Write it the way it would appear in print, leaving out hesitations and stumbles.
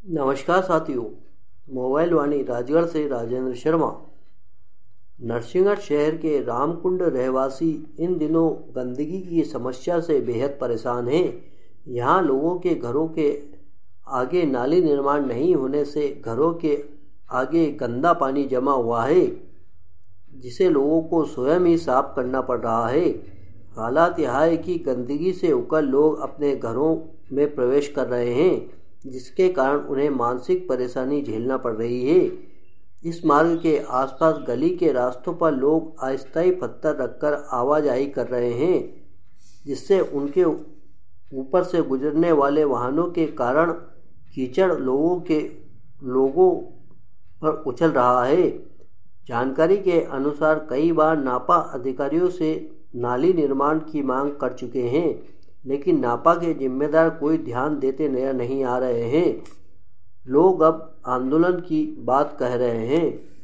नमस्कार साथियों। मोबाइल वाणी राजगढ़ से राजेंद्र शर्मा। नरसिंहगढ़ शहर के रामकुंड रहवासी इन दिनों गंदगी की समस्या से बेहद परेशान हैं। यहाँ लोगों के घरों के आगे नाली निर्माण नहीं होने से घरों के आगे गंदा पानी जमा हुआ है, जिसे लोगों को स्वयं ही साफ करना पड़ रहा है। हालात यह है कि गंदगी से उकर लोग अपने घरों में प्रवेश कर रहे हैं, जिसके कारण उन्हें मानसिक परेशानी झेलना पड़ रही है। इस मार्ग के आसपास गली के रास्तों पर लोग अस्थायी पत्थर रखकर आवाजाही कर रहे हैं, जिससे उनके ऊपर से गुजरने वाले वाहनों के कारण कीचड़ लोगों पर उछल रहा है। जानकारी के अनुसार कई बार नापा अधिकारियों से नाली निर्माण की मांग कर चुके हैं, लेकिन नापा के जिम्मेदार कोई ध्यान देते नजर नहीं आ रहे हैं। लोग अब आंदोलन की बात कह रहे हैं।